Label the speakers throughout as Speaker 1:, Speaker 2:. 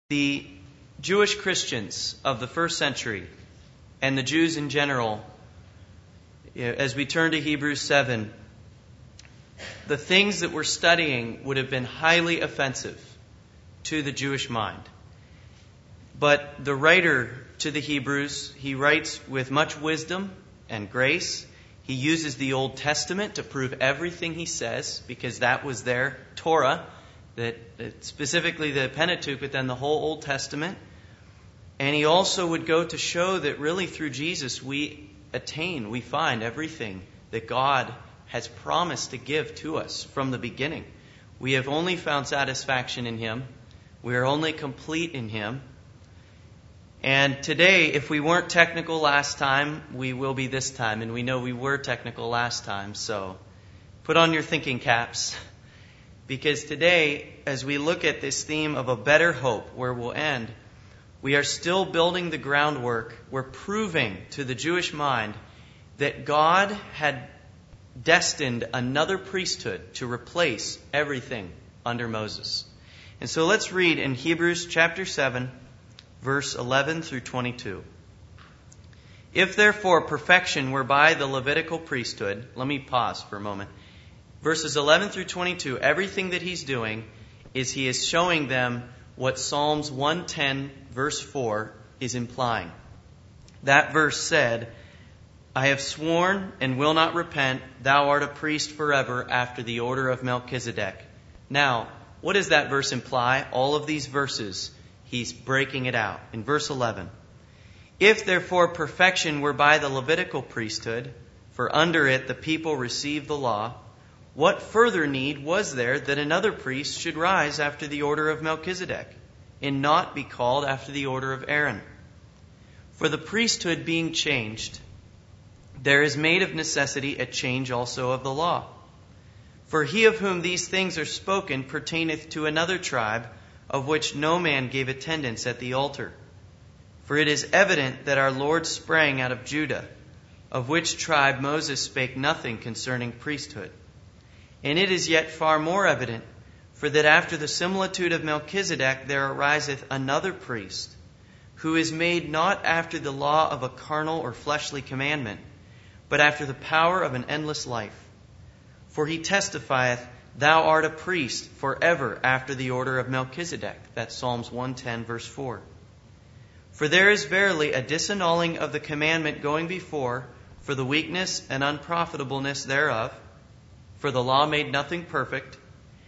Speaker 1: The Jewish Christians of the first century and the Jews in general, as we turn to Hebrews 7, the things that we're studying would have been highly offensive to the Jewish mind. But the writer to the Hebrews, he writes with much wisdom and grace. He uses the Old Testament to prove everything he says, because that was their Torah, that specifically the Pentateuch, but then the whole Old Testament. And he also would go to show that really through Jesus we find everything that God has promised to give to us from the beginning. We have only found satisfaction in Him. We are only complete in Him. And today, if we weren't technical last time, we will be this time. And we know we were technical last time, so put on your thinking caps. Because today, as we look at this theme of a better hope, where we'll end, we are still building the groundwork. We're proving to the Jewish mind that God had destined another priesthood to replace everything under Moses. And so let's read in Hebrews chapter 7, verse 11 through 22. If therefore perfection were by the Levitical priesthood, let me pause for a moment. Verses 11 through 22, everything that he's doing is he is showing them what Psalms 110 verse 4 is implying. That verse said, I have sworn and will not repent, thou art a priest forever after the order of Melchizedek. Now, what does that verse imply? All of these verses, he's breaking it out. In verse 11, if therefore perfection were by the Levitical priesthood, for under it the people received the law, what further need was there that another priest should rise after the order of Melchizedek, and not be called after the order of Aaron? For the priesthood being changed, there is made of necessity a change also of the law. For he of whom these things are spoken pertaineth to another tribe, of which no man gave attendance at the altar. For it is evident that our Lord sprang out of Judah, of which tribe Moses spake nothing concerning priesthood. And it is yet far more evident, for that after the similitude of Melchizedek there ariseth another priest, who is made not after the law of a carnal or fleshly commandment, but after the power of an endless life. For he testifieth, thou art a priest forever after the order of Melchizedek. That's Psalms 110 verse 4. For there is verily a disannulling of the commandment going before, for the weakness and unprofitableness thereof. For the law made nothing perfect.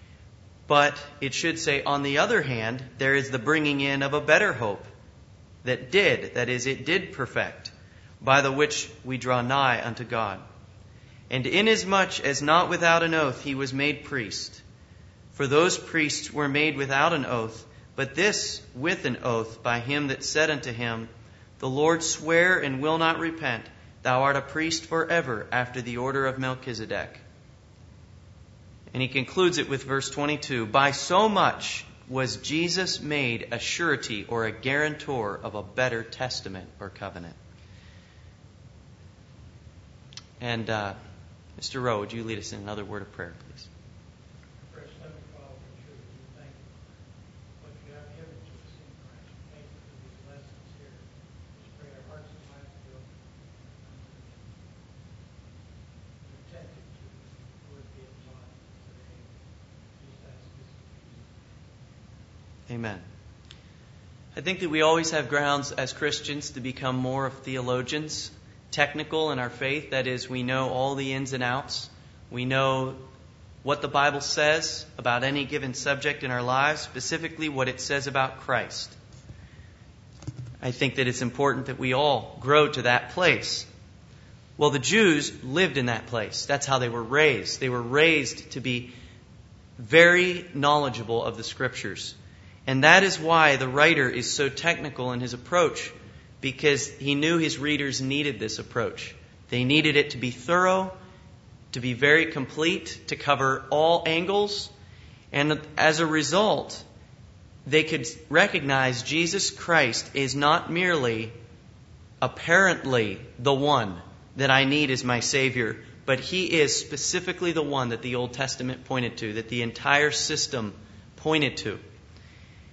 Speaker 1: But it should say, on the other hand, there is the bringing in of a better hope that it did perfect, by the which we draw nigh unto God. And inasmuch as not without an oath he was made priest, for those priests were made without an oath, but this with an oath by him that said unto him, the Lord sware and will not repent, thou art a priest forever after the order of Melchizedek. And he concludes it with verse 22, by so much was Jesus made a surety or a guarantor of a better testament or covenant. And Mr. Rowe, would you lead us in another word of prayer, please?
Speaker 2: First, let me follow the truth. Thank you for what you have given to us in Christ. Thank you for these lessons here. Just pray our hearts and minds be open. Attentive to the word being taught today. Just ask this in Jesus' name.
Speaker 1: Amen. I think that we always have grounds as Christians to become more of theologians, technical in our faith. That is, we know all the ins and outs. We know what the Bible says about any given subject in our lives, specifically what it says about Christ. I think that it's important that we all grow to that place. Well, the Jews lived in that place. That's how they were raised. They were raised to be very knowledgeable of the Scriptures. And that is why the writer is so technical in his approach, because he knew his readers needed this approach. They needed it to be thorough, to be very complete, to cover all angles. And as a result, they could recognize Jesus Christ is not merely apparently the one that I need as my Savior, but He is specifically the one that the Old Testament pointed to, that the entire system pointed to.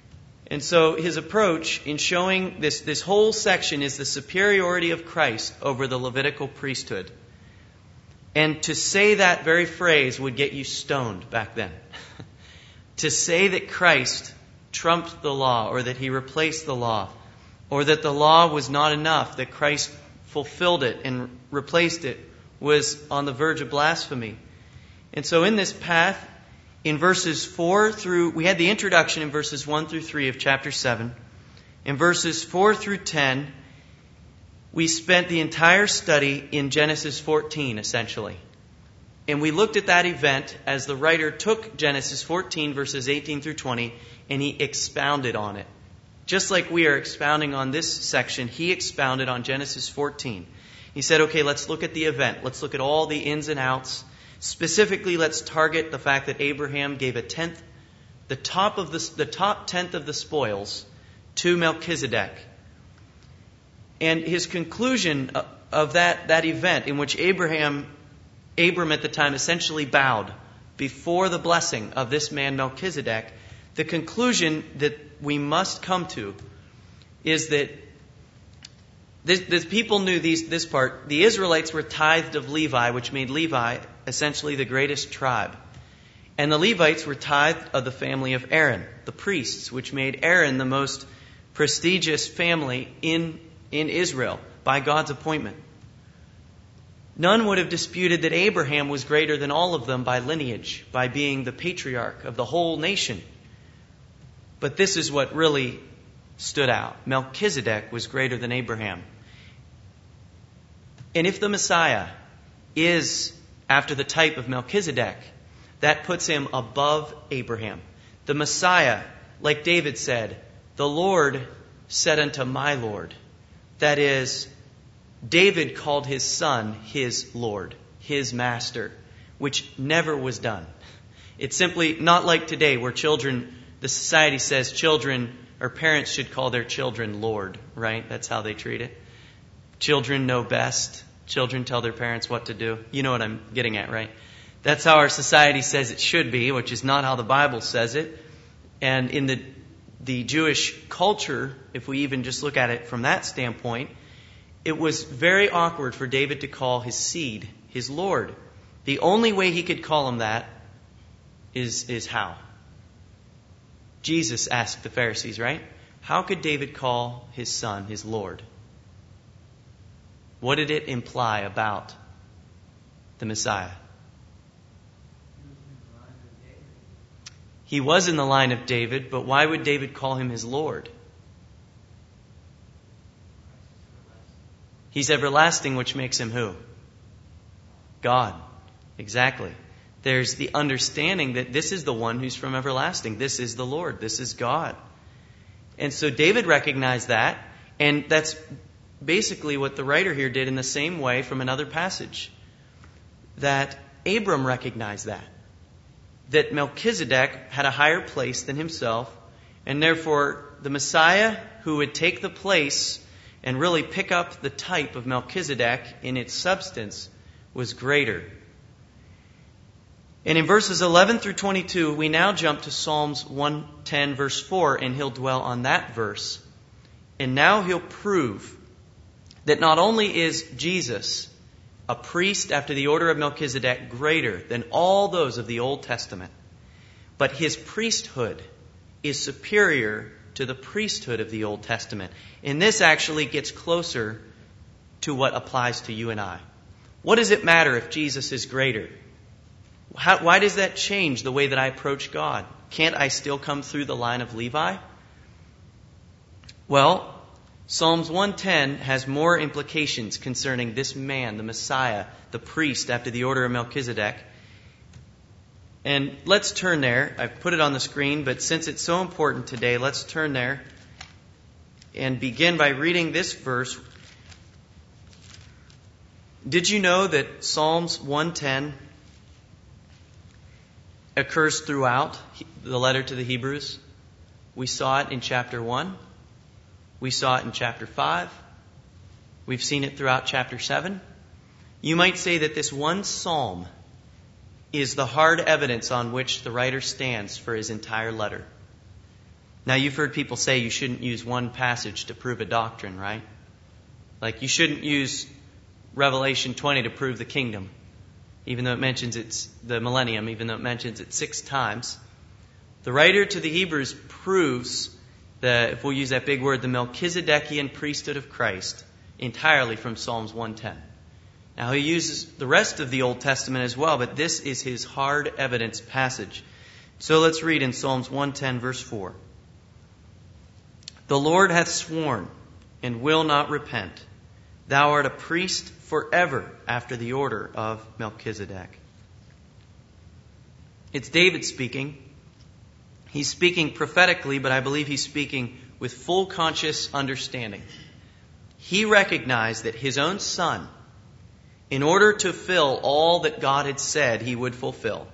Speaker 1: And so his approach in showing this whole section is the superiority of Christ over the Levitical priesthood. And to say that very phrase would get you stoned back then. To say that Christ trumped the law, or that he replaced the law, or that the law was not enough, that Christ fulfilled it and replaced it, was on the verge of blasphemy. And so in this path, in verses 4 through, we had the introduction in verses 1 through 3 of chapter 7. In verses 4 through 10, we spent the entire study in Genesis 14, essentially. And we looked at that event as the writer took Genesis 14, verses 18 through 20, and he expounded on it. Just like we are expounding on this section, he expounded on Genesis 14. He said, okay, let's look at the event. Let's look at all the ins and outs. Specifically, let's target the fact that Abraham gave a tenth, the top tenth of the spoils to Melchizedek. And his conclusion of that event, in which Abram at the time essentially bowed before the blessing of this man Melchizedek, the conclusion that we must come to is that the people knew this part. The Israelites were tithed of Levi, which made Levi essentially the greatest tribe. And the Levites were tithed of the family of Aaron, the priests, which made Aaron the most prestigious family in Israel by God's appointment. None would have disputed that Abraham was greater than all of them by lineage, by being the patriarch of the whole nation. But this is what really stood out. Melchizedek was greater than Abraham. And if the Messiah is after the type of Melchizedek, that puts him above Abraham. The Messiah, like David said, the Lord said unto my Lord. That is, David called his son his Lord, his master, which never was done. It's simply not like today where the society says children or parents should call their children Lord, right? That's how they treat it. Children know best. Children tell their parents what to do. You know what I'm getting at, right? That's how our society says it should be, which is not how the Bible says it. And in the Jewish culture, if we even just look at it from that standpoint, it was very awkward for David to call his seed his Lord. The only way he could call him that is how? Jesus asked the Pharisees, right? How could David call his son his Lord? What did it imply about the Messiah? He was in the line of David, but why would David call him his Lord? He's everlasting, which makes him who? God. Exactly. There's the understanding that this is the one who's from everlasting. This is the Lord. This is God. And so David recognized that, and that's basically what the writer here did in the same way from another passage. That Abram recognized that Melchizedek had a higher place than himself, and therefore the Messiah who would take the place and really pick up the type of Melchizedek in its substance was greater. And in verses 11 through 22, we now jump to Psalms 110 verse 4, and he'll dwell on that verse. And now he'll prove that not only is Jesus a priest after the order of Melchizedek greater than all those of the Old Testament, but his priesthood is superior to the priesthood of the Old Testament. And this actually gets closer to what applies to you and I. What does it matter if Jesus is greater? Why does that change the way that I approach God? Can't I still come through the line of Levi? Well, Psalms 110 has more implications concerning this man, the Messiah, the priest after the order of Melchizedek. And let's turn there. I've put it on the screen, but since it's so important today, let's turn there and begin by reading this verse. Did you know that Psalms 110 occurs throughout the letter to the Hebrews? We saw it in chapter 1. We saw it in chapter 5. We've seen it throughout chapter 7. You might say that this one psalm is the hard evidence on which the writer stands for his entire letter. Now, you've heard people say you shouldn't use one passage to prove a doctrine, right? Like you shouldn't use Revelation 20 to prove the kingdom, even though it mentions it's the millennium, even though it mentions it 6 times. The writer to the Hebrews proves that, if we'll use that big word, the Melchizedekian priesthood of Christ entirely from Psalms 110. Now, he uses the rest of the Old Testament as well, but this is his hard evidence passage. So let's read in Psalms 110, verse 4. The Lord hath sworn and will not repent. Thou art a priest forever after the order of Melchizedek. It's David speaking. He's speaking prophetically, but I believe he's speaking with full conscious understanding. He recognized that his own son, in order to fill all that God had said he would fulfill,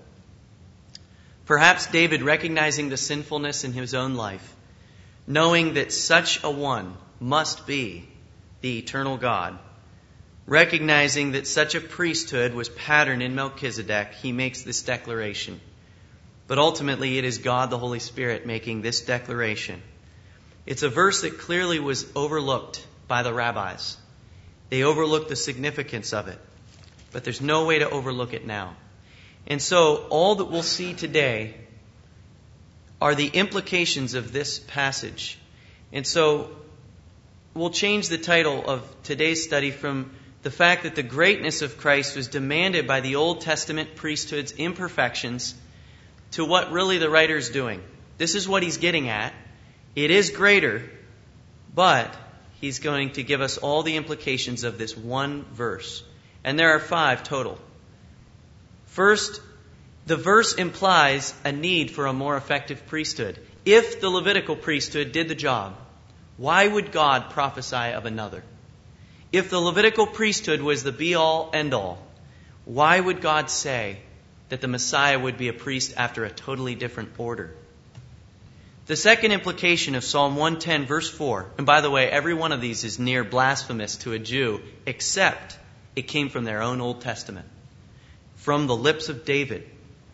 Speaker 1: perhaps David recognizing the sinfulness in his own life, knowing that such a one must be the eternal God, recognizing that such a priesthood was patterned in Melchizedek, he makes this declaration. But ultimately, it is God the Holy Spirit making this declaration. It's a verse that clearly was overlooked by the rabbis. They overlooked the significance of it. But there's no way to overlook it now. And so, all that we'll see today are the implications of this passage. And so, we'll change the title of today's study from the fact that the greatness of Christ was demanded by the Old Testament priesthood's imperfections to what really the writer's doing. This is what he's getting at. It is greater, but he's going to give us all the implications of this one verse. And there are 5 total. First, the verse implies a need for a more effective priesthood. If the Levitical priesthood did the job, why would God prophesy of another? If the Levitical priesthood was the be-all, end-all, why would God say that the Messiah would be a priest after a totally different order? The second implication of Psalm 110, verse 4, and by the way, every one of these is near blasphemous to a Jew, except it came from their own Old Testament, from the lips of David,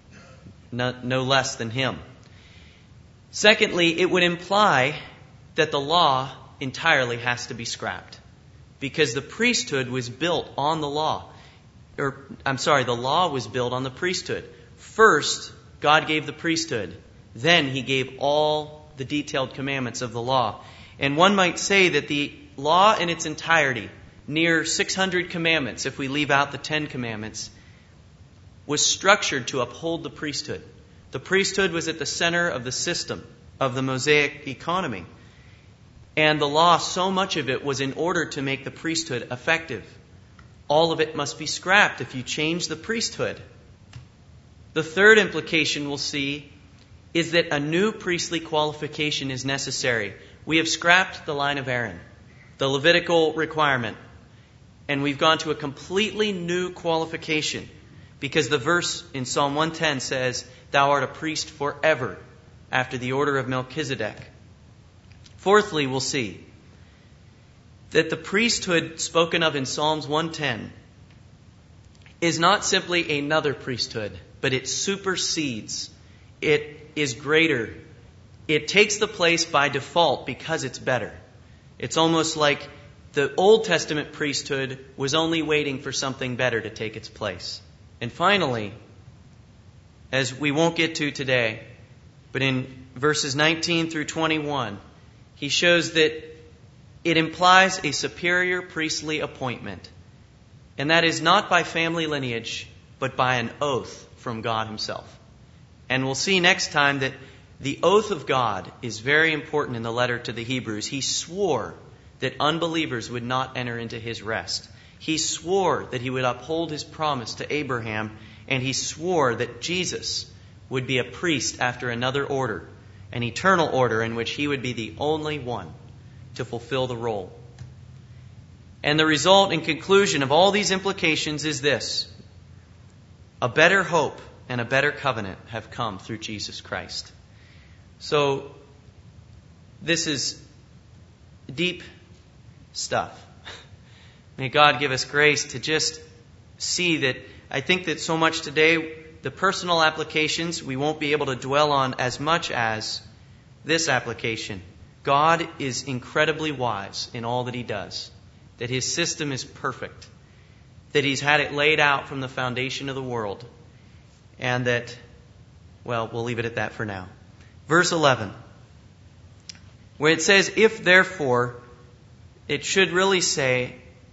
Speaker 1: no less than him. Secondly, it would imply that the law entirely has to be scrapped, because the priesthood was built on the law. The law was built on the priesthood. First, God gave the priesthood. Then He gave all the detailed commandments of the law. And one might say that the law in its entirety, near 600 commandments, if we leave out the 10 commandments, was structured to uphold the priesthood. The priesthood was at the center of the system of the Mosaic economy. And the law, so much of it was in order to make the priesthood effective. All of it must be scrapped if you change the priesthood. The third implication we'll see is that a new priestly qualification is necessary. We have scrapped the line of Aaron, the Levitical requirement, and we've gone to a completely new qualification, because the verse in Psalm 110 says, "Thou art a priest forever after the order of Melchizedek." Fourthly, we'll see that the priesthood spoken of in Psalms 110 is not simply another priesthood, but it supersedes. It is greater. It takes the place by default because it's better. It's almost like the Old Testament priesthood was only waiting for something better to take its place. And finally, as we won't get to today, but in verses 19 through 21, he shows that it implies a superior priestly appointment. And that is not by family lineage, but by an oath from God Himself. And we'll see next time that the oath of God is very important in the letter to the Hebrews. He swore that unbelievers would not enter into His rest. He swore that He would uphold His promise to Abraham, and He swore that Jesus would be a priest after another order, an eternal order in which He would be the only one to fulfill the role. And the result and conclusion of all these implications is this: a better hope and a better covenant have come through Jesus Christ. So, this is deep stuff. May God give us grace to just see that. I think that so much today, the personal applications we won't be able to dwell on as much as this application. God is incredibly wise in all that He does, that His system is perfect, that He's had it laid out from the foundation of the world, and that, well, we'll leave it at that for now. Verse 11, where it says, if therefore, it should really say,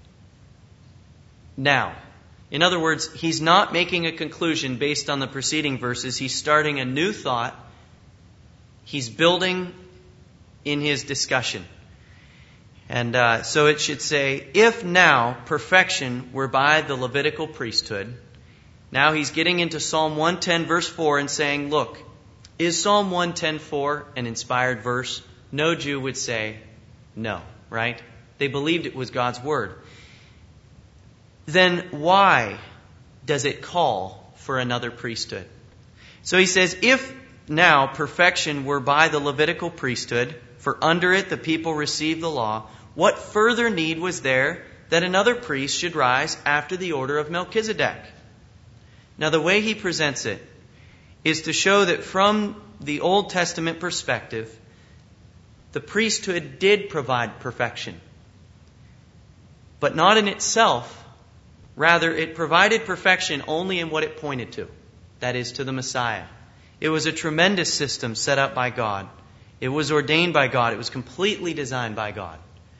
Speaker 1: now. In other words, he's not making a conclusion based on the preceding verses. He's starting a new thought. He's building in his discussion. And so it should say, if now perfection were by the Levitical priesthood. Now he's getting into Psalm 110 verse 4 and saying, look, is Psalm 110:4 an inspired verse? No Jew would say no, right? They believed it was God's word. Then why does it call for another priesthood? So he says, if now perfection were by the Levitical priesthood, for under it the people received the law, what further need was there that another priest should rise after the order of Melchizedek? Now the way he presents it is to show that from the Old Testament perspective, the priesthood did provide perfection, but not in itself. Rather, it provided perfection only in what it pointed to, that is, to the Messiah. It was a tremendous system set up by God. It was ordained by God. It was completely designed by God.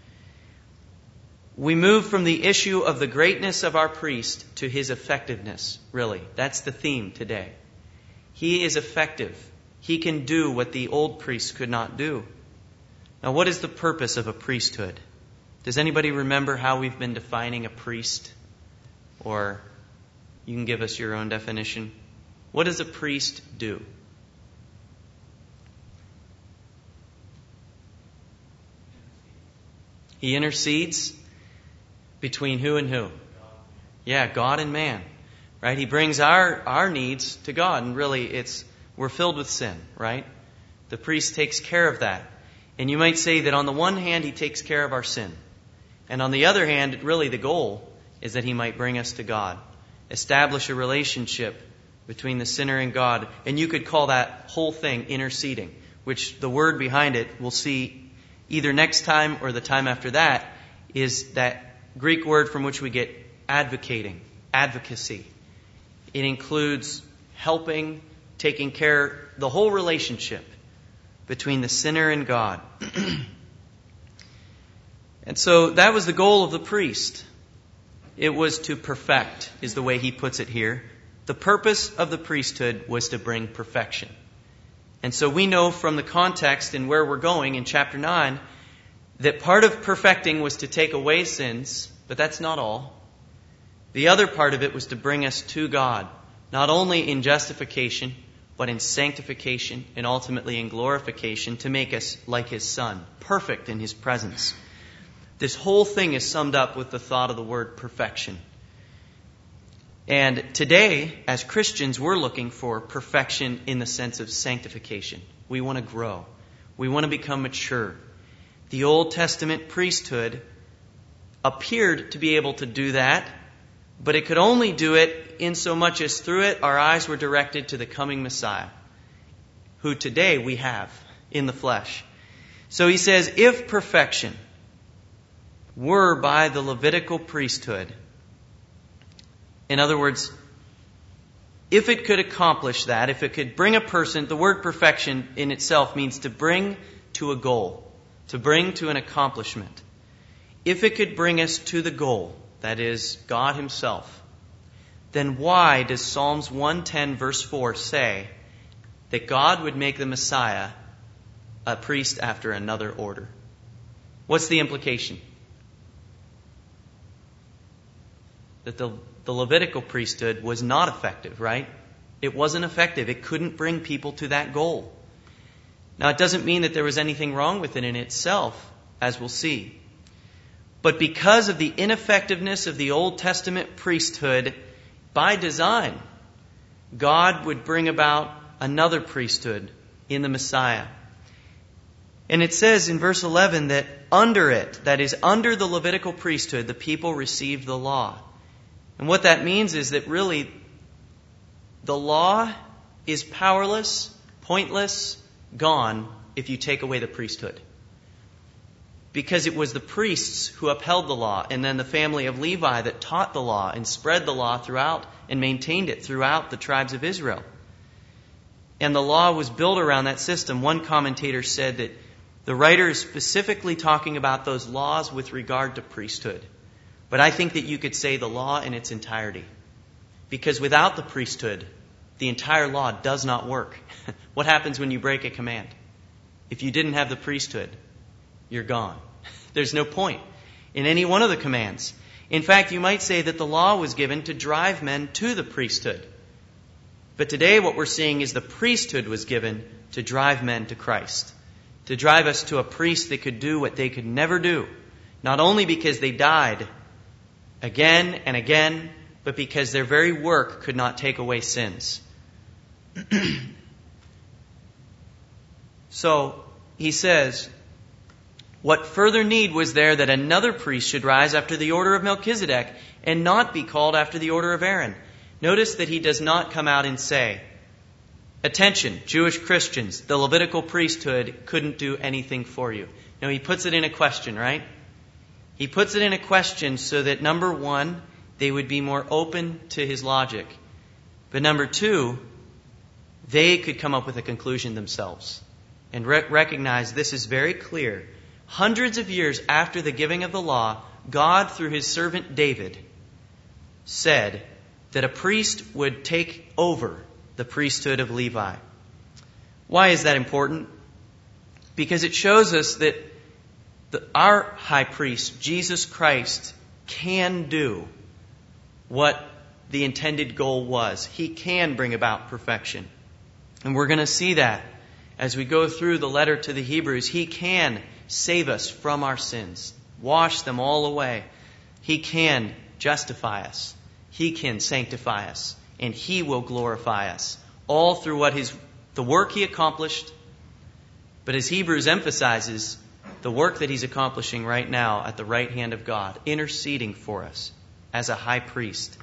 Speaker 1: We move from the issue of the greatness of our priest to his effectiveness, really. That's the theme today. He is effective. He can do what the old priests could not do. Now, what is the purpose of a priesthood? Does anybody remember how we've been defining a priest? Or you can give us your own definition. What does a priest do? He intercedes between who and who? Yeah, God and man. Right? He brings our needs to God, and really we're filled with sin, right? The priest takes care of that. And you might say that on the one hand, he takes care of our sin. And on the other hand, really the goal is that he might bring us to God. Establish a relationship between the sinner and God. And you could call that whole thing interceding, which the word behind it we'll see either next time or the time after that is that Greek word from which we get advocating, advocacy. It includes helping, taking care, the whole relationship between the sinner and God. And so that was the goal of the priest. It was to perfect, is the way he puts it here. The purpose of the priesthood was to bring perfection. And so we know from the context and where we're going in chapter 9 that part of perfecting was to take away sins, but that's not all. The other part of it was to bring us to God, not only in justification, but in sanctification and ultimately in glorification to make us like His Son, perfect in His presence. This whole thing is summed up with the thought of the word perfection. And today, as Christians, we're looking for perfection in the sense of sanctification. We want to grow. We want to become mature. The Old Testament priesthood appeared to be able to do that, but it could only do it in so much as through it our eyes were directed to the coming Messiah, who today we have in the flesh. So he says, if perfection were by the Levitical priesthood, in other words, if it could accomplish that, if it could bring a person, the word perfection in itself means to bring to a goal, to bring to an accomplishment. If it could bring us to the goal, that is, God Himself, then why does Psalms 110 verse 4 say that God would make the Messiah a priest after another order? What's the implication? That the Levitical priesthood was not effective, right? It wasn't effective. It couldn't bring people to that goal. Now, it doesn't mean that there was anything wrong with it in itself, as we'll see. But because of the ineffectiveness of the Old Testament priesthood, by design, God would bring about another priesthood in the Messiah. And it says in verse 11 that under it, that is, under the Levitical priesthood, the people received the law. And what that means is that really the law is powerless, pointless, gone if you take away the priesthood. Because it was the priests who upheld the law, and then the family of Levi that taught the law and spread the law throughout and maintained it throughout the tribes of Israel. And the law was built around that system. One commentator said that the writer is specifically talking about those laws with regard to priesthood. But I think that you could say the law in its entirety. Because without the priesthood, the entire law does not work. What happens when you break a command? If you didn't have the priesthood, you're gone. There's no point in any one of the commands. In fact, you might say that the law was given to drive men to the priesthood. But today what we're seeing is the priesthood was given to drive men to Christ. To drive us to a priest that could do what they could never do. Not only because they died again and again, but because their very work could not take away sins. So, he says, what further need was there that another priest should rise after the order of Melchizedek and not be called after the order of Aaron? Notice that he does not come out and say, attention, Jewish Christians, the Levitical priesthood couldn't do anything for you. No, he puts it in a question, right? He puts it in a question so that, number one, they would be more open to his logic. But number two, they could come up with a conclusion themselves and recognize this is very clear. Hundreds of years after the giving of the law, God, through his servant David, said that a priest would take over the priesthood of Levi. Why is that important? Because it shows us that our high priest, Jesus Christ, can do what the intended goal was. He can bring about perfection. And we're going to see that as we go through the letter to the Hebrews. He can save us from our sins, wash them all away. He can justify us. He can sanctify us. And He will glorify us. All through the work He accomplished. But as Hebrews emphasizes, the work that He's accomplishing right now at the right hand of God, interceding for us as a high priest.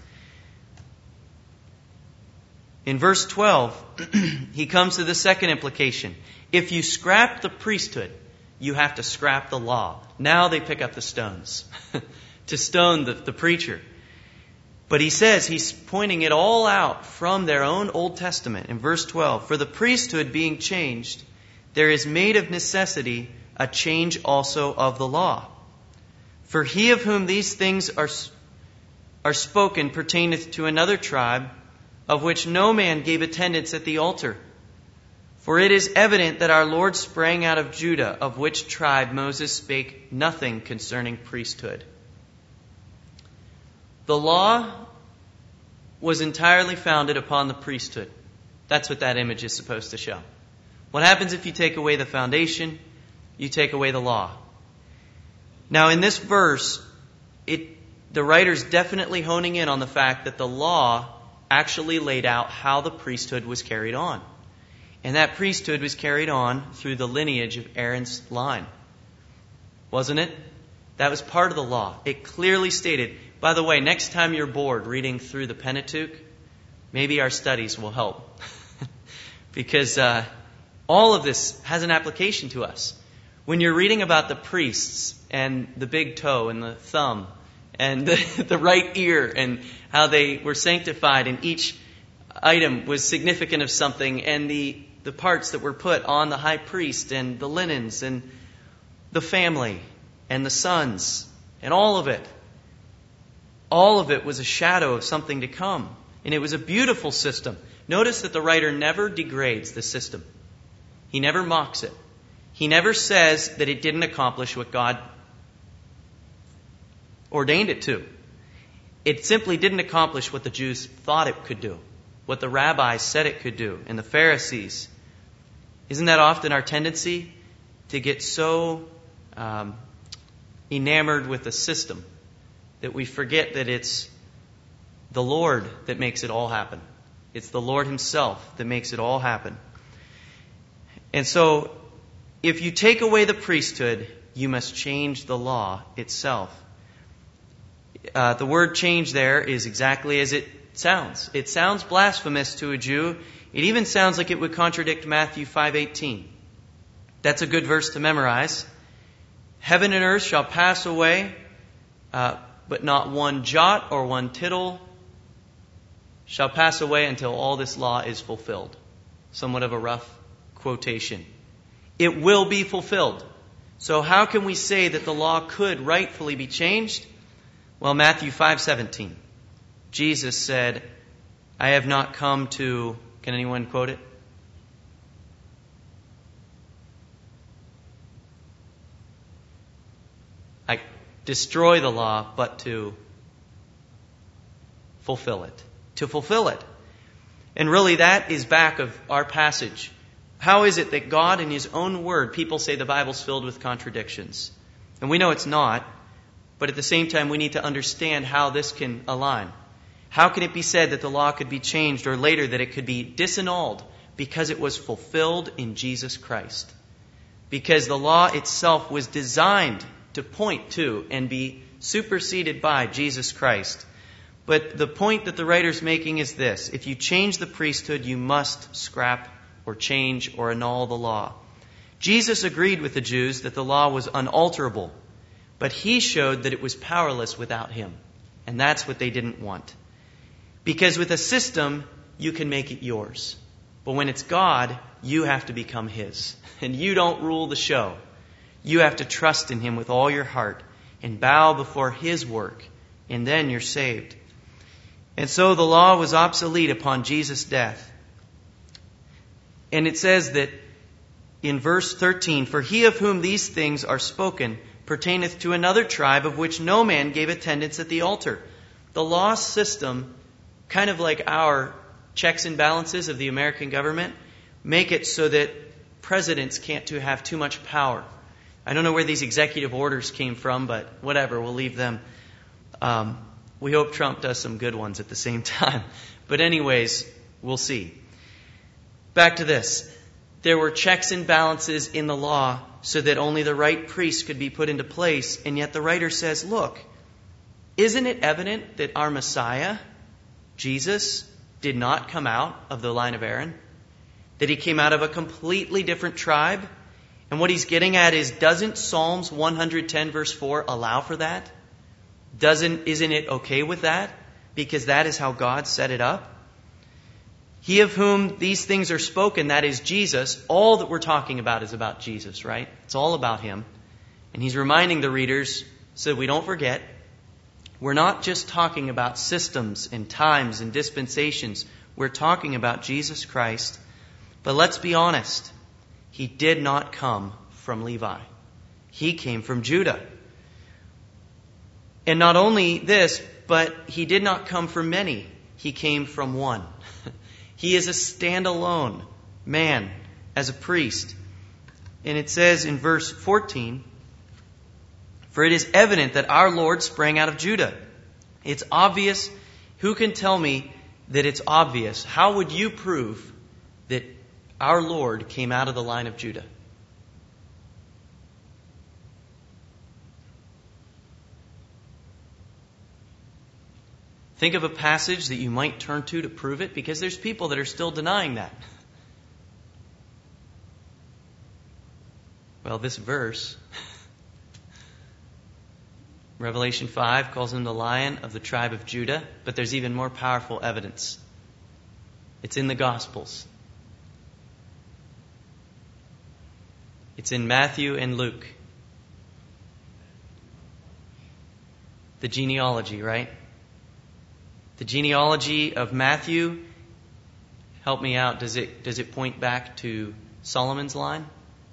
Speaker 1: In verse 12, he comes to the second implication. If you scrap the priesthood, you have to scrap the law. Now they pick up the stones to stone the preacher. But he says he's pointing it all out from their own Old Testament. In verse 12, for the priesthood being changed, there is made of necessity a change also of the law. For he of whom these things are spoken pertaineth to another tribe, of which no man gave attendance at the altar. For it is evident that our Lord sprang out of Judah, of which tribe Moses spake nothing concerning priesthood. The law was entirely founded upon the priesthood. That's what that image is supposed to show. What happens if you take away the foundation? You take away the law. Now in this verse, the writer's definitely honing in on the fact that the law actually laid out how the priesthood was carried on. And that priesthood was carried on through the lineage of Aaron's line. Wasn't it? That was part of the law. It clearly stated. By the way, next time you're bored reading through the Pentateuch, maybe our studies will help. Because all of this has an application to us. When you're reading about the priests and the big toe and the thumb and the right ear and how they were sanctified and each item was significant of something, and the parts that were put on the high priest and the linens and the family and the sons and all of it was a shadow of something to come. And it was a beautiful system. Notice that the writer never degrades the system. He never mocks it. He never says that it didn't accomplish what God ordained it to. It simply didn't accomplish what the Jews thought it could do, what the rabbis said it could do, and the Pharisees. Isn't that often our tendency to get so enamored with the system that we forget that it's the Lord that makes it all happen? It's the Lord Himself that makes it all happen. And so, if you take away the priesthood, you must change the law itself. The word change there is exactly as it sounds. It sounds blasphemous to a Jew. It even sounds like it would contradict Matthew 5:18. That's a good verse to memorize. Heaven and earth shall pass away, but not one jot or one tittle shall pass away until all this law is fulfilled. Somewhat of a rough quotation. It will be fulfilled. So how can we say that the law could rightfully be changed? Well, Matthew 5:17. Jesus said, I have not come to, can anyone quote it? I destroy the law, but to fulfill it. To fulfill it. And really that is back of our passage. How is it that God in His own Word, people say the Bible's filled with contradictions? And we know it's not, but at the same time we need to understand how this can align. How can it be said that the law could be changed, or later that it could be disannulled? Because it was fulfilled in Jesus Christ. Because the law itself was designed to point to and be superseded by Jesus Christ. But the point that the writer's making is this. If you change the priesthood, you must scrap or change or annul the law. Jesus agreed with the Jews that the law was unalterable, but He showed that it was powerless without Him. And that's what they didn't want. Because with a system, you can make it yours. But when it's God, you have to become His. And you don't rule the show. You have to trust in Him with all your heart and bow before His work. And then you're saved. And so the law was obsolete upon Jesus' death. And it says that in verse 13, for he of whom these things are spoken pertaineth to another tribe of which no man gave attendance at the altar. The law system, kind of like our checks and balances of the American government, make it so that presidents can't have too much power. I don't know where these executive orders came from, but whatever, we'll leave them. We hope Trump does some good ones at the same time. But anyways, we'll see. Back to this. There were checks and balances in the law so that only the right priest could be put into place. And yet the writer says, look, isn't it evident that our Messiah, Jesus, did not come out of the line of Aaron? That He came out of a completely different tribe? And what he's getting at is, doesn't Psalms 110 verse 4 allow for that? Isn't it okay with that? Because that is how God set it up. He of whom these things are spoken, that is Jesus. All that we're talking about is about Jesus, right? It's all about Him. And He's reminding the readers so we don't forget. We're not just talking about systems and times and dispensations. We're talking about Jesus Christ. But let's be honest. He did not come from Levi. He came from Judah. And not only this, but He did not come from many. He came from one. He is a standalone man as a priest. And it says in verse 14, for it is evident that our Lord sprang out of Judah. It's obvious. Who can tell me that it's obvious? How would you prove that our Lord came out of the line of Judah? Think of a passage that you might turn to prove it, because there's people that are still denying that. Well, this verse, Revelation 5 calls Him the Lion of the tribe of Judah, but there's even more powerful evidence. It's in the Gospels. It's in Matthew and Luke. The genealogy, right? The genealogy of Matthew, help me out. Does it point back to Solomon's line?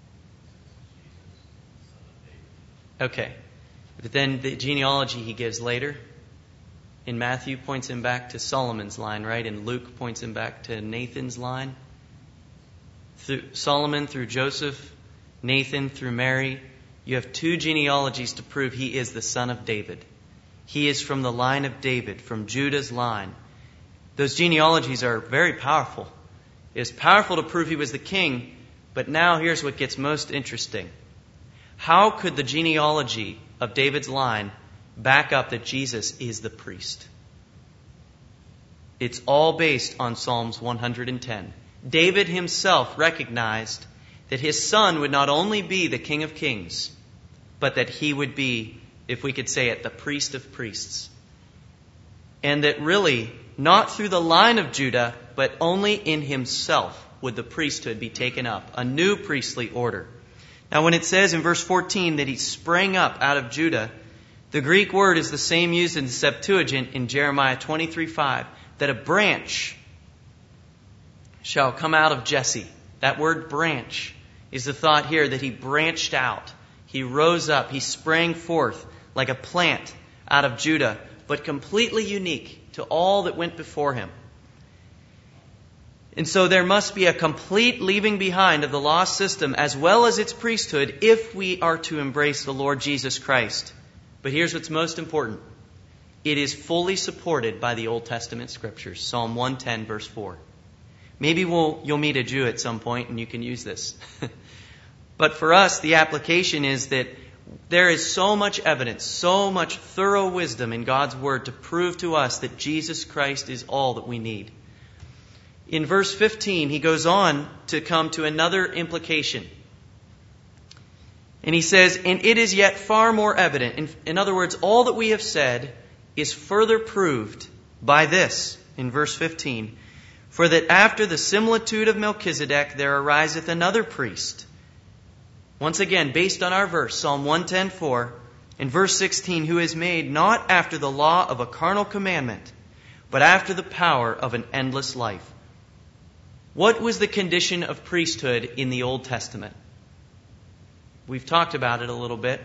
Speaker 1: Okay. But then the genealogy he gives later in Matthew points him back to Solomon's line, right? And Luke points him back to Nathan's line. Through Solomon through Joseph, Nathan through Mary. You have two genealogies to prove He is the son of David. He is from the line of David, from Judah's line. Those genealogies are very powerful. It's powerful to prove He was the king, but now here's what gets most interesting. How could the genealogy of David's line back up that Jesus is the priest? It's all based on Psalms 110. David himself recognized that his Son would not only be the King of Kings, but that he would be, if we could say it, the priest of priests. And that really, not through the line of Judah, but only in himself would the priesthood be taken up, a new priestly order. Now when it says in verse 14 that he sprang up out of Judah, the Greek word is the same used in the Septuagint in Jeremiah 23:5, that a branch shall come out of Jesse. That word branch is the thought here that he branched out. He rose up. He sprang forth like a plant out of Judah, but completely unique to all that went before him. And so there must be a complete leaving behind of the law system as well as its priesthood if we are to embrace the Lord Jesus Christ. But here's what's most important. It is fully supported by the Old Testament scriptures. Psalm 110 verse 4. Maybe you'll meet a Jew at some point and you can use this. But for us, the application is that there is so much evidence, so much thorough wisdom in God's Word to prove to us that Jesus Christ is all that we need. In verse 15, he goes on to come to another implication. And he says, and it is yet far more evident. In other words, all that we have said is further proved by this, in verse 15. For that after the similitude of Melchizedek there ariseth another priest. Once again, based on our verse, Psalm 110:4, in verse 16, who is made not after the law of a carnal commandment, but after the power of an endless life. What was the condition of priesthood in the Old Testament? We've talked about it a little bit.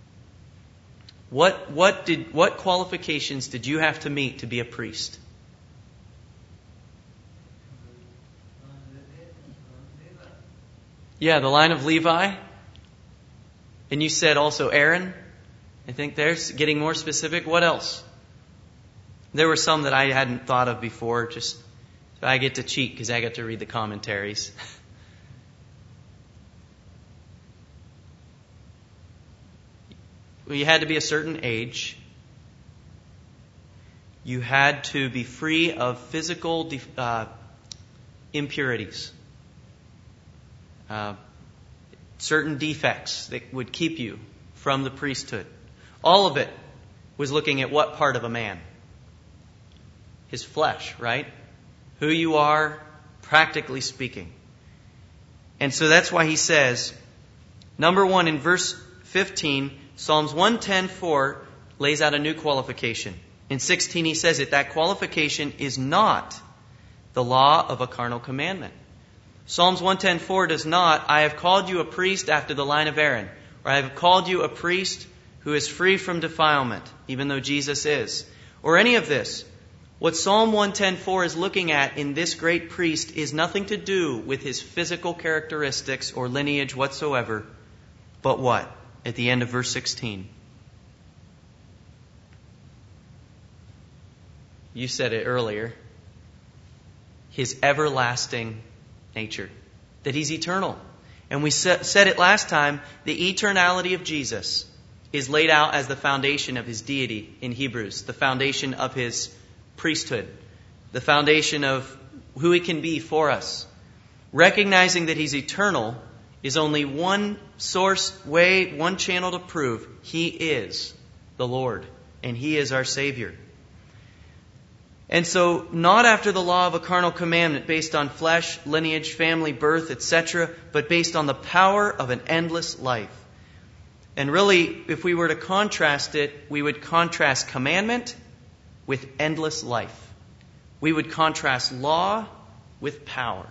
Speaker 1: What qualifications did you have to meet to be a priest? Yeah, the line of Levi. And you said also Aaron. I think there's getting more specific. What else? There were some that I hadn't thought of before. Just so I get to cheat because I get to read the commentaries. Well, you had to be a certain age. You had to be free of physical impurities. Certain defects that would keep you from the priesthood. All of it was looking at what part of a man? His flesh, right? Who you are, practically speaking. And so that's why he says, number one, in verse 15, Psalms 110:4 lays out a new qualification. In 16 he says it, that qualification is not the law of a carnal commandment. Psalms 110:4 does not, I have called you a priest after the line of Aaron, or I have called you a priest who is free from defilement, even though Jesus is, or any of this. What Psalm 110:4 is looking at in this great priest is nothing to do with his physical characteristics or lineage whatsoever, but what? At the end of verse 16. You said it earlier. His everlasting nature, that he's eternal. And we said it last time, the eternality of Jesus is laid out as the foundation of his deity in Hebrews, the foundation of his priesthood, the foundation of who he can be for us. Recognizing that he's eternal is only one source, way, one channel to prove he is the Lord and he is our Savior. And so, not after the law of a carnal commandment based on flesh, lineage, family, birth, etc., but based on the power of an endless life. And really, if we were to contrast it, we would contrast commandment with endless life. We would contrast law with power.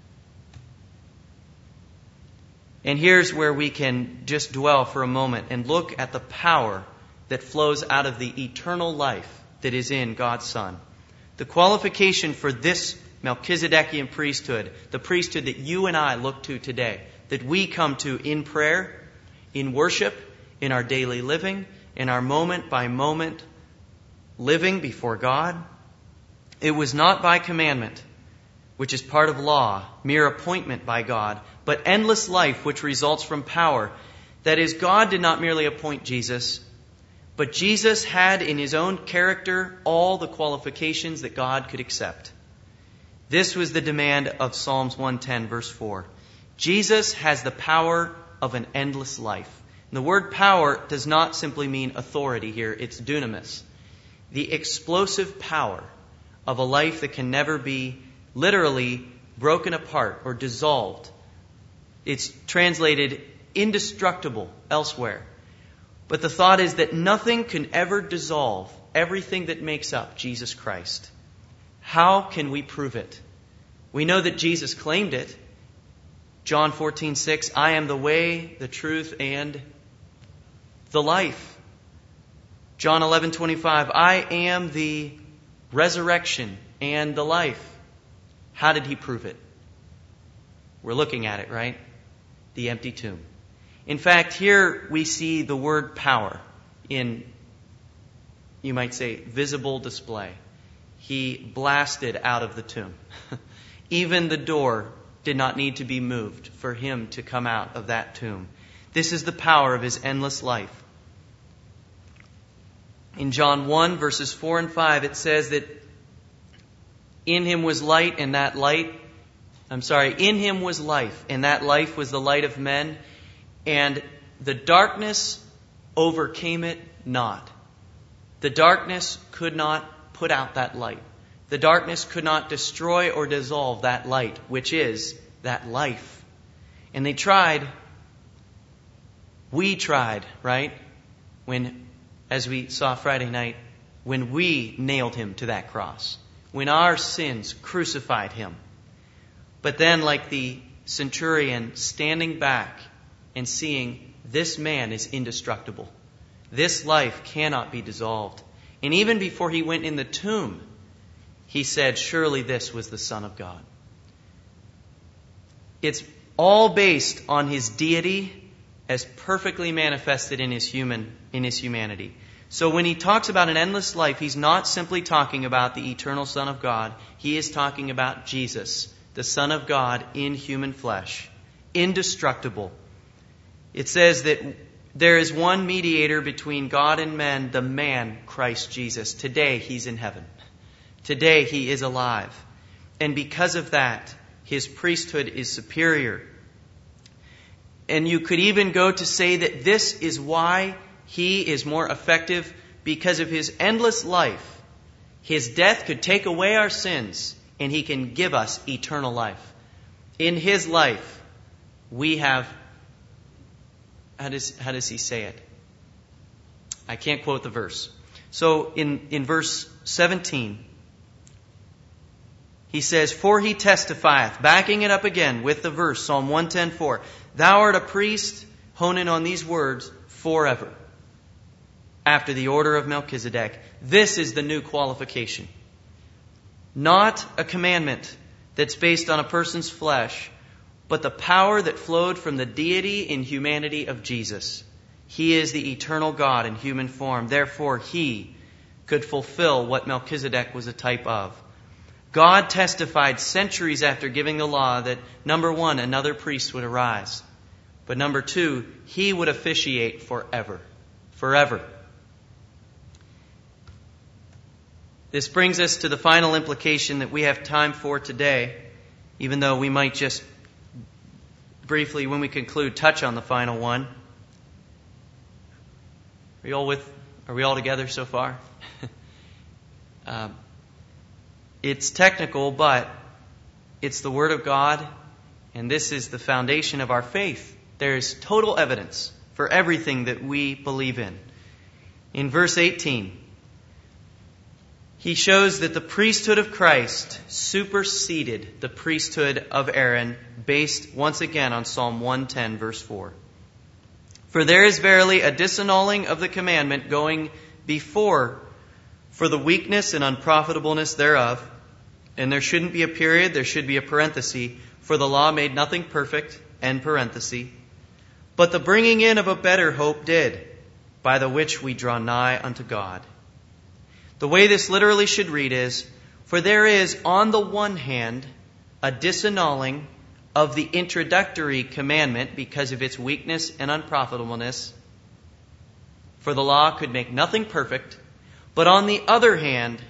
Speaker 1: And here's where we can just dwell for a moment and look at the power that flows out of the eternal life that is in God's Son. The qualification for this Melchizedekian priesthood, the priesthood that you and I look to today, that we come to in prayer, in worship, in our daily living, in our moment by moment living before God, it was not by commandment, which is part of law, mere appointment by God, but endless life which results from power. That is, God did not merely appoint Jesus, but Jesus had in his own character all the qualifications that God could accept. This was the demand of Psalms 110 verse 4. Jesus has the power of an endless life. And the word power does not simply mean authority here. It's dunamis. The explosive power of a life that can never be literally broken apart or dissolved. It's translated indestructible elsewhere. But the thought is that nothing can ever dissolve everything that makes up Jesus Christ. How can we prove it? We know that Jesus claimed it. John 14:6, I am the way, the truth, and the life. John 11:25, I am the resurrection and the life. How did he prove it? We're looking at it, right? The empty tomb. In fact, here we see the word power in, you might say, visible display. He blasted out of the tomb. Even the door did not need to be moved for him to come out of that tomb. This is the power of his endless life. In John 1, verses 4 and 5, it says that in him was light, and that light, in him was life, and that life was the light of men, and the darkness overcame it not. The darkness could not put out that light. The darkness could not destroy or dissolve that light, which is that life. And they tried. We tried, right? When, as we saw Friday night, when we nailed him to that cross. When our sins crucified him. But then, like the centurion standing back and seeing this man is indestructible. This life cannot be dissolved. And even before he went in the tomb, he said, surely this was the Son of God. It's all based on his deity as perfectly manifested in his humanity. So when he talks about an endless life, he's not simply talking about the eternal Son of God. He is talking about Jesus, the Son of God in human flesh, indestructible. It says that there is one mediator between God and men, the man, Christ Jesus. Today, he's in heaven. Today, he is alive. And because of that, his priesthood is superior. And you could even go to say that this is why he is more effective, because of his endless life. His death could take away our sins, and he can give us eternal life. In his life, we have... How does he say it? I can't quote the verse. So in verse 17, he says, for he testifieth, backing it up again with the verse, Psalm 110:4, thou art a priest, hone in on these words, forever, after the order of Melchizedek. This is the new qualification. Not a commandment that's based on a person's flesh, but the power that flowed from the deity and humanity of Jesus. He is the eternal God in human form. Therefore, he could fulfill what Melchizedek was a type of. God testified centuries after giving the law that, number one, another priest would arise. But number two, he would officiate forever. Forever. This brings us to the final implication that we have time for today, even though we might just briefly, when we conclude, touch on the final one. Are we all together so far? It's technical, but it's the Word of God, and this is the foundation of our faith. There is total evidence for everything that we believe in. In verse 18, he shows that the priesthood of Christ superseded the priesthood of Aaron, based once again on Psalm 110, verse 4. For there is verily a disannulling of the commandment going before for the weakness and unprofitableness thereof. And there shouldn't be a period, there should be a parenthesis. For the law made nothing perfect, end parenthesis. But the bringing in of a better hope did, by the which we draw nigh unto God. The way this literally should read is, for there is, on the one hand, a disannulling of the introductory commandment because of its weakness and unprofitableness. For the law could make nothing perfect. But on the other hand,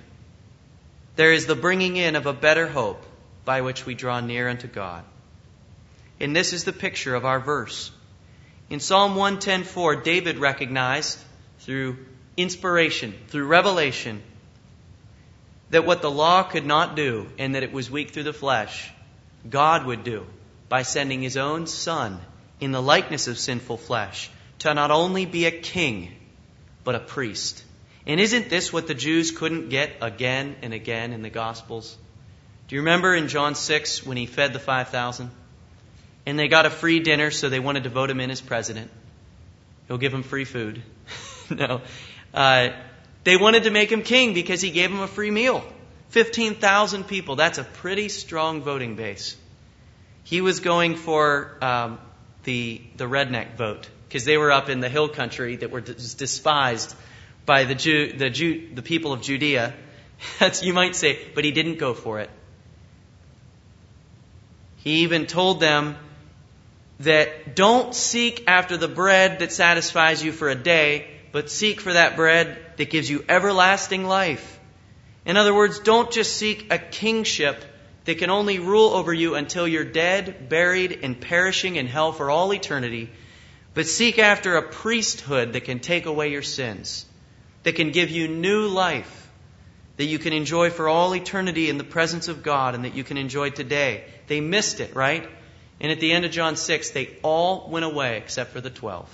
Speaker 1: there is the bringing in of a better hope by which we draw near unto God. And this is the picture of our verse. In Psalm 110:4, David recognized through inspiration, through revelation, that what the law could not do and that it was weak through the flesh, God would do by sending His own Son in the likeness of sinful flesh to not only be a king, but a priest. And isn't this what the Jews couldn't get again and again in the Gospels? Do you remember in John 6 when He fed the 5,000? And they got a free dinner, so they wanted to vote Him in as president. He'll give them free food. No. They wanted to make Him king because He gave them a free meal. 15,000 people. That's a pretty strong voting base. He was going for the redneck vote because they were up in the hill country that were despised by the people of Judea. That's, you might say, but He didn't go for it. He even told them that don't seek after the bread that satisfies you for a day, but seek for that bread that gives you everlasting life. In other words, don't just seek a kingship that can only rule over you until you're dead, buried, and perishing in hell for all eternity, but seek after a priesthood that can take away your sins, that can give you new life, that you can enjoy for all eternity in the presence of God and that you can enjoy today. They missed it, right? And at the end of John 6, they all went away except for the 12.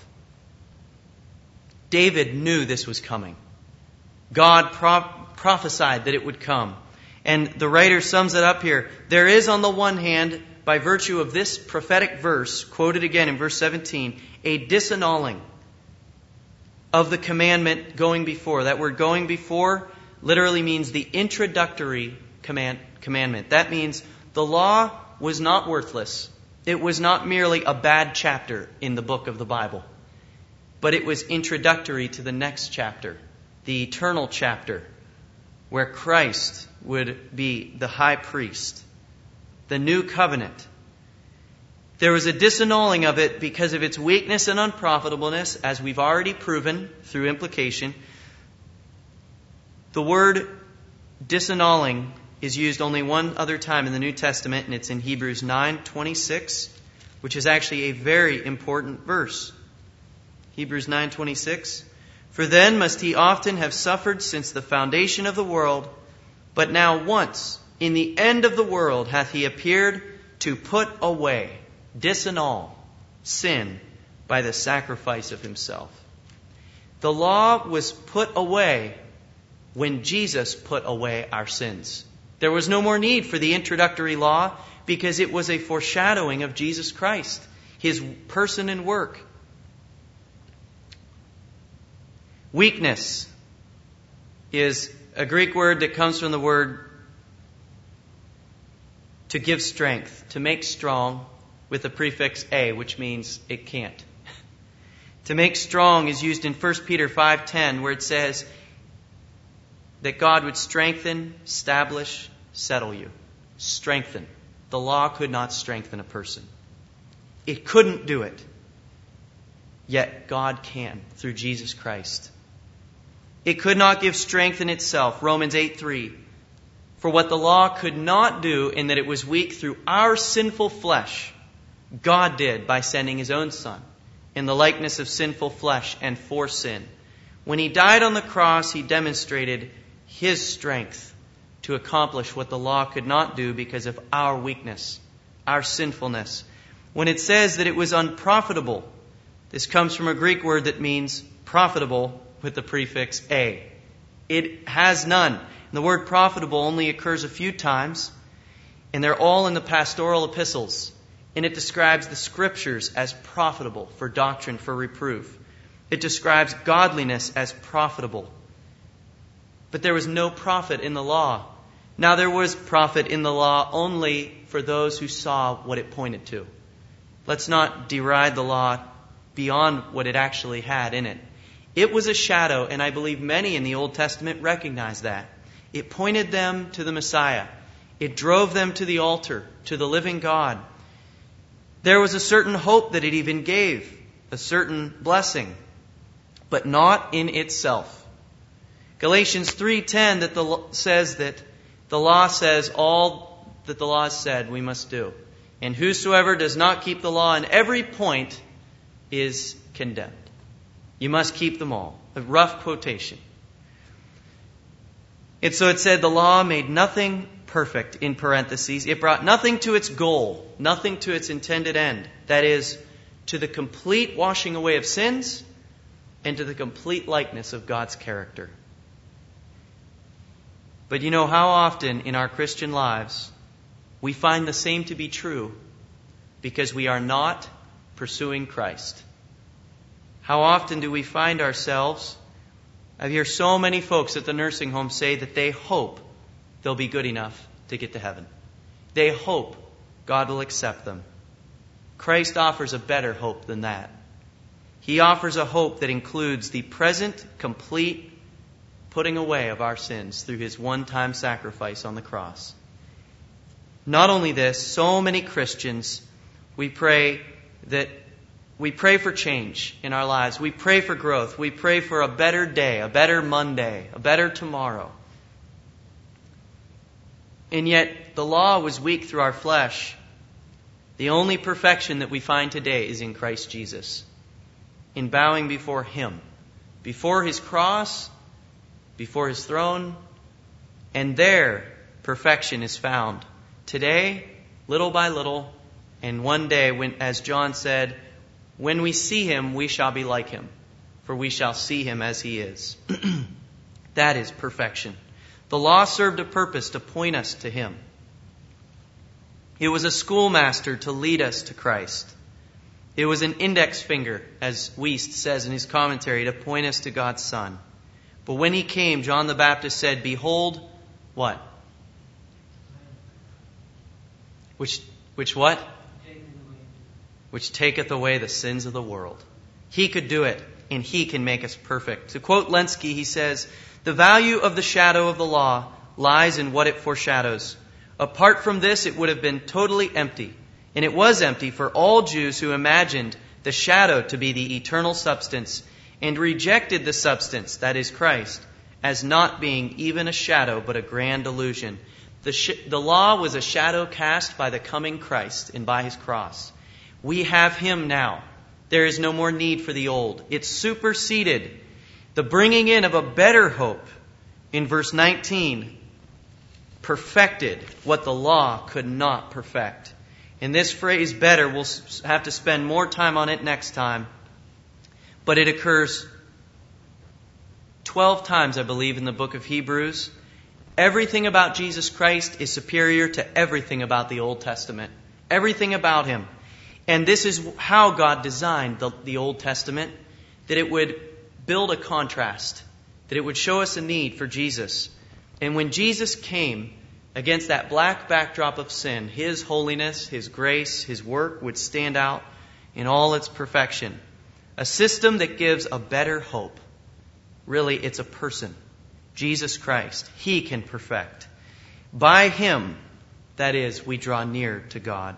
Speaker 1: David knew this was coming. God prophesied that it would come. And the writer sums it up here. There is, on the one hand, by virtue of this prophetic verse, quoted again in verse 17, a disannulling of the commandment going before. That word going before literally means the introductory commandment. That means the law was not worthless. It was not merely a bad chapter in the book of the Bible, but it was introductory to the next chapter, the eternal chapter, where Christ would be the high priest, the new covenant. There was a disannulling of it because of its weakness and unprofitableness, as we've already proven through implication. The word disannulling is used only one other time in the New Testament, and it's in Hebrews 9:26, which is actually a very important verse. Hebrews 9:26. For then must He often have suffered since the foundation of the world, but now once, in the end of the world, hath He appeared to put away, disannul, sin by the sacrifice of Himself. The law was put away when Jesus put away our sins. There was no more need for the introductory law because it was a foreshadowing of Jesus Christ, His person and work. Weakness is a Greek word that comes from the word to give strength, to make strong, with the prefix a, which means it can't. To make strong is used in 1 Peter 5:10, where it says that God would strengthen, establish, settle you. Strengthen. The law could not strengthen a person. It couldn't do it. Yet God can through Jesus Christ. It could not give strength in itself. Romans 8:3. For what the law could not do in that it was weak through our sinful flesh, God did by sending His own Son in the likeness of sinful flesh and for sin. When He died on the cross, He demonstrated His strength to accomplish what the law could not do because of our weakness, our sinfulness. When it says that it was unprofitable, this comes from a Greek word that means profitable with the prefix a. It has none. And the word profitable only occurs a few times, and they're all in the pastoral epistles. And it describes the Scriptures as profitable for doctrine, for reproof. It describes godliness as profitable. But there was no profit in the law. Now there was profit in the law only for those who saw what it pointed to. Let's not deride the law beyond what it actually had in it. It was a shadow, and I believe many in the Old Testament recognize that. It pointed them to the Messiah. It drove them to the altar, to the living God. There was a certain hope that it even gave, a certain blessing, but not in itself. Galatians 3:10 says that the law says all that the law said we must do. And whosoever does not keep the law in every point is condemned. You must keep them all. A rough quotation. And so it said the law made nothing perfect, in parentheses. It brought nothing to its goal, nothing to its intended end. That is, to the complete washing away of sins and to the complete likeness of God's character. But you know how often in our Christian lives we find the same to be true because we are not pursuing Christ. How often do we find ourselves, I hear so many folks at the nursing home say that they hope they'll be good enough to get to heaven. They hope God will accept them. Christ offers a better hope than that. He offers a hope that includes the present, complete putting away of our sins through His one-time sacrifice on the cross. Not only this, so many Christians, we pray for change in our lives. We pray for growth. We pray for a better day, a better Monday, a better tomorrow. And yet, the law was weak through our flesh. The only perfection that we find today is in Christ Jesus. In bowing before Him, before His cross, before His throne, and there perfection is found. Today, little by little, and one day, when, as John said, when we see Him, we shall be like Him, for we shall see Him as He is. That is perfection. The law served a purpose to point us to Him. It was a schoolmaster to lead us to Christ. It was an index finger, as Wiest says in his commentary, to point us to God's Son. But when He came, John the Baptist said, "Behold," what? Which what? Which taketh away the sins of the world. He could do it, and He can make us perfect. To quote Lenski, he says, "The value of the shadow of the law lies in what it foreshadows. Apart from this, it would have been totally empty. And it was empty for all Jews who imagined the shadow to be the eternal substance and rejected the substance, that is Christ, as not being even a shadow but a grand illusion." The law was a shadow cast by the coming Christ and by His cross. We have Him now. There is no more need for the old. It's superseded. The bringing in of a better hope in verse 19 perfected what the law could not perfect. And this phrase, better, we'll have to spend more time on it next time. But it occurs 12 times, I believe, in the book of Hebrews. Everything about Jesus Christ is superior to everything about the Old Testament. Everything about Him. And this is how God designed the Old Testament, that it would build a contrast, that it would show us a need for Jesus. And when Jesus came against that black backdrop of sin, His holiness, His grace, His work would stand out in all its perfection. A system that gives a better hope. Really, it's a person. Jesus Christ. He can perfect. By Him, that is, we draw near to God.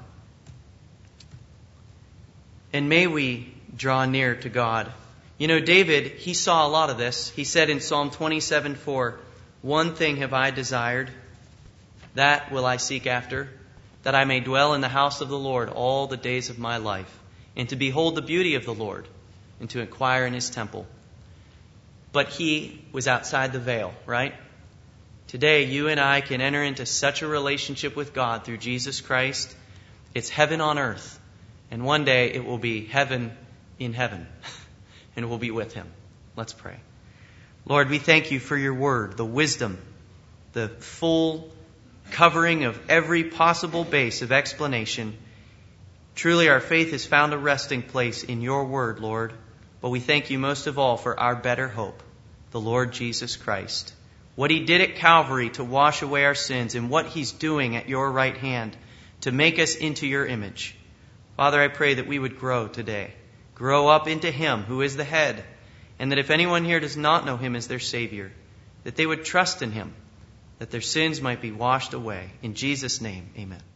Speaker 1: And may we draw near to God. You know, David, he saw a lot of this. He said in Psalm 27:4, "One thing have I desired, that will I seek after, that I may dwell in the house of the Lord all the days of my life, and to behold the beauty of the Lord, and to inquire in His temple." But he was outside the veil, right? Today, you and I can enter into such a relationship with God through Jesus Christ. It's heaven on earth. And one day it will be heaven in heaven. And we'll be with Him. Let's pray. Lord, we thank You for Your word, the wisdom, the full covering of every possible base of explanation. Truly, our faith has found a resting place in Your word, Lord. But we thank You most of all for our better hope, the Lord Jesus Christ. What He did at Calvary to wash away our sins, and what He's doing at Your right hand to make us into Your image. Father, I pray that we would grow today. Grow up into Him who is the head. And that if anyone here does not know Him as their Savior, that they would trust in Him, that their sins might be washed away. In Jesus' name, amen.